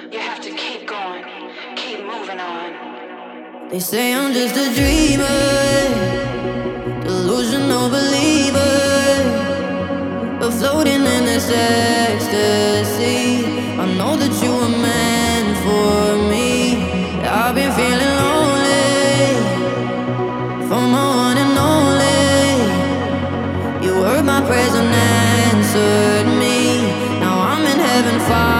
You have to keep going, keep moving on. They say I'm just a dreamer, delusional believer, but floating in this ecstasy. I know that you were meant for me. I've been feeling lonely for my one and only. You heard my prayers and answered me. Now I'm in heaven far